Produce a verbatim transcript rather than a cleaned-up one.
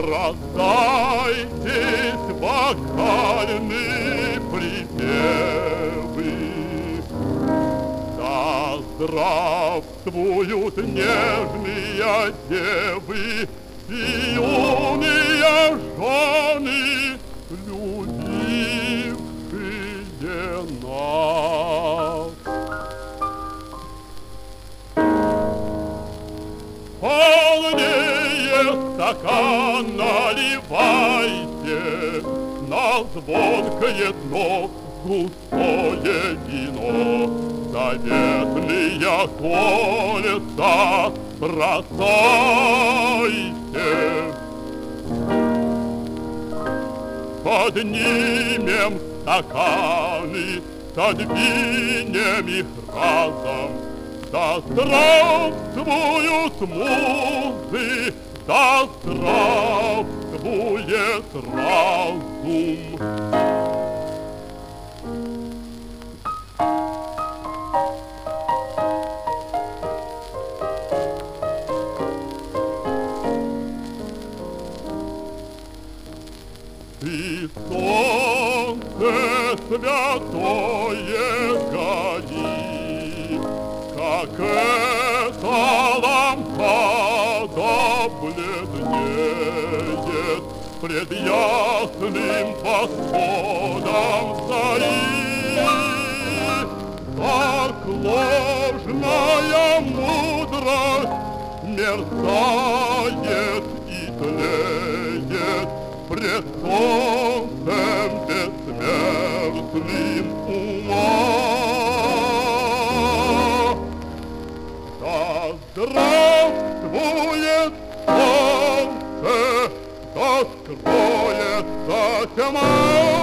раздайтесь вокальные припевы. Да здравствуют нежные девы и юные жены, любившие нас. Полнее стакан наливайте, на звонкое дно густое вино, заветные колеса бросайте. Поднимем стаканы, задвинем их разом. Да здравствуют музы, да здравствует разум. И солнце святое горит, как эта лампада бледнеет пред ясным восходом зари. Так ложная мудрость мерцает и тлеет пред солнцем бессмертным ума. Да здравствует солнце, да скроется тьма.